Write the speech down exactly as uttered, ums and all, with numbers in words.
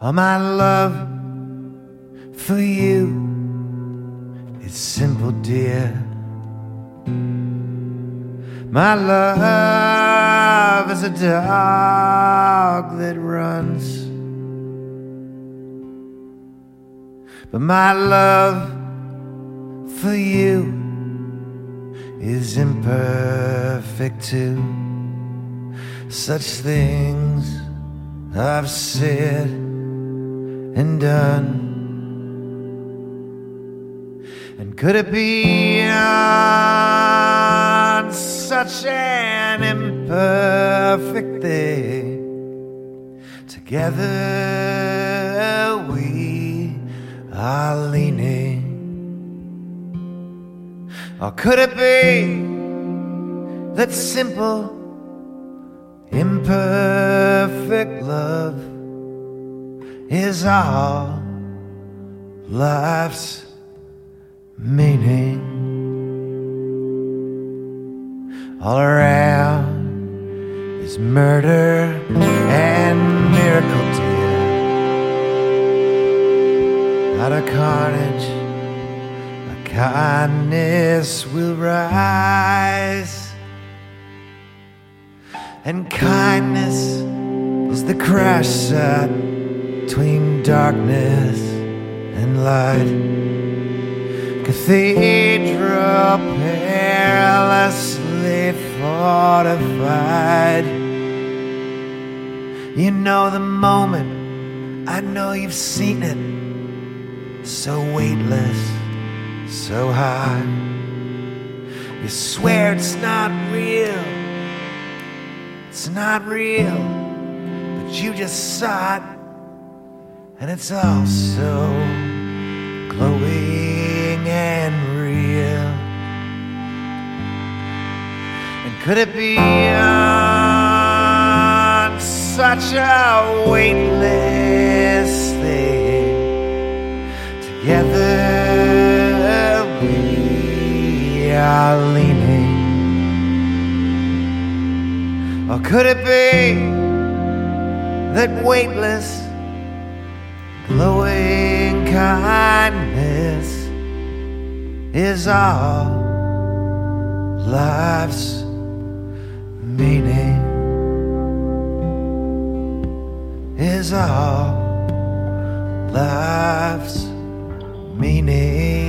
All my love for you is simple, dear. My love is a dog that runs, but my love for you is imperfect too. Such things I've said and done, and could it be on such an imperfect day? Together we are leaning. Or could it be that simple, imperfect love is all life's meaning? All around is murder and miracle, dear. Out of carnage, a kindness will rise. And kindness is the crash site between darkness and light. Cathedral perilously fortified. You know the moment, I know you've seen it. So weightless, so high. You swear it's not real. It's not real, but you just saw it, and it's all so glowing and real. And could it be on such a weightless thing? Together we are leaning. Or could it be that weightless, glowing kindness is all life's meaning? Is all life's meaning?